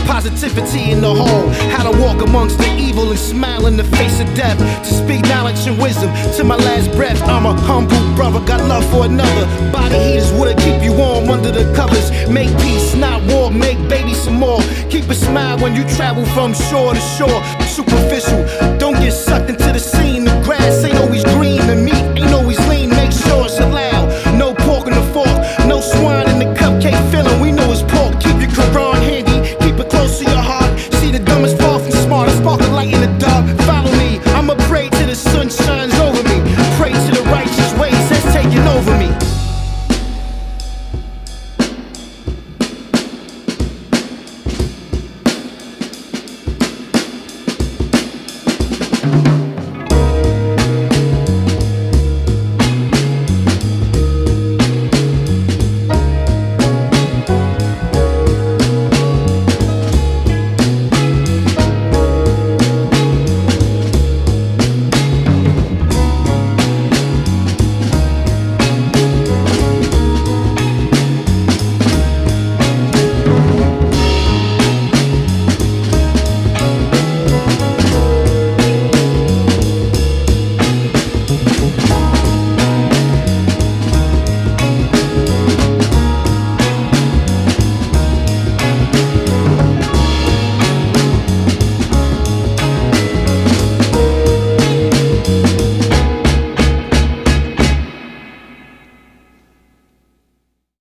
positivity in the whole. How to walk amongst the evil and smile in the face of death. To speak knowledge and wisdom to my last breath. I'm a humble brother, got love for another. Body heat is what'll keep you warm under the covers. Make peace, not war, make baby some more. Keep a smile when you travel from shore to shore. Superficial, don't get sucked into the scene. The grass ain't always green, the meat ain't